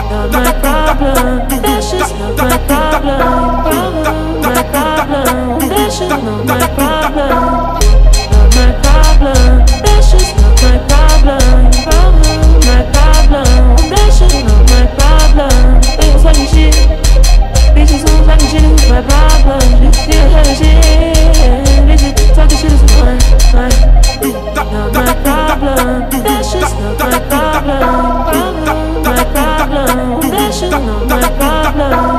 not my problem. That's just not my problem. My problem. That's just not my problem. Not my problem. That's just not my problem. My problem. That's just not my problem. It's like shit. Bitches who's like shit is my problem. Yeah, like shit. Bitches talking shit is fine. Not my problem. That's just not my problem. My problem. That's just not my problem.